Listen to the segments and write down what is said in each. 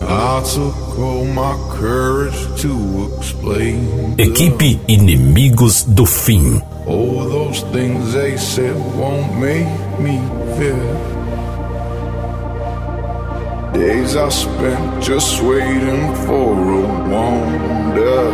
I took all my courage to explain. Equipe Inimigos do Fim. All those things they said won't make me fear. Days I spent just waiting for a wonder,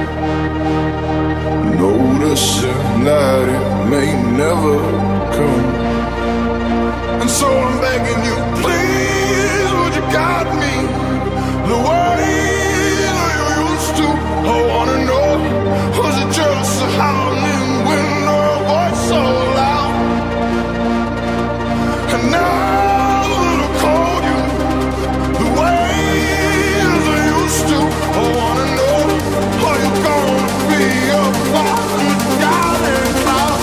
noticing that it may never come. And so I'm begging you, please, would you guide me the way that you used to? I wanna know, was it just a howling wind or a voice so loud? And now that I called you the way as I used to, I wanna know, are you gonna be a fucking guiding cloud?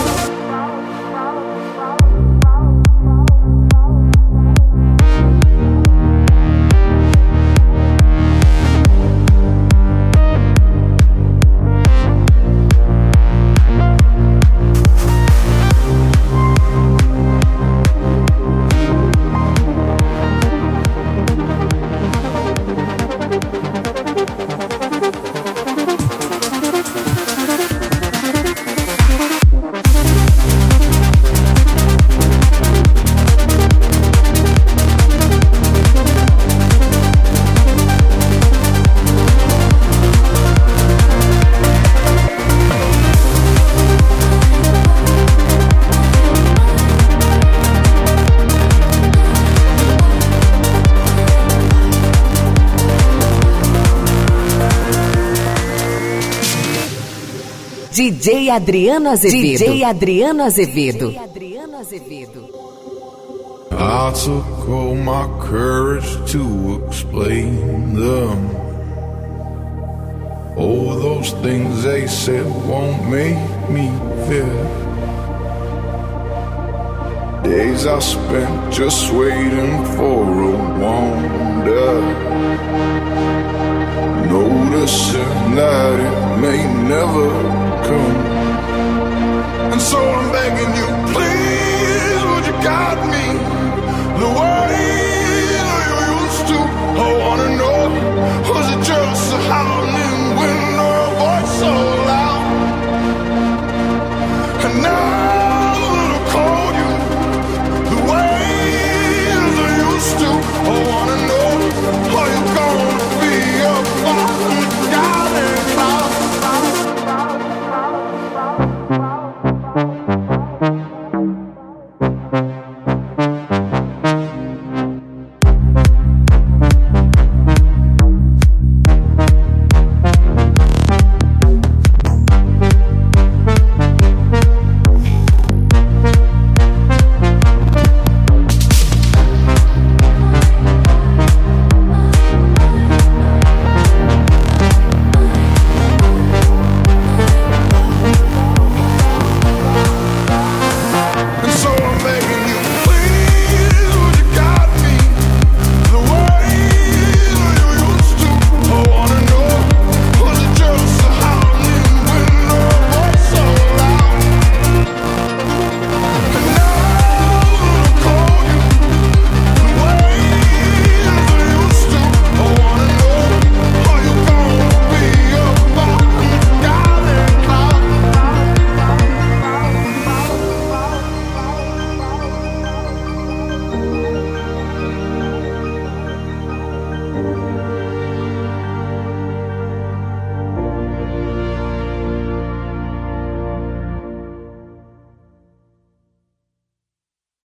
DJ Adriano Azevedo. DJ Adriano Azevedo. I took all my courage to explain them. All those things they said won't make me fear. Days I spent just waiting for a wonder, noticing that it may never come. And so I'm begging you, please, would you guide me the way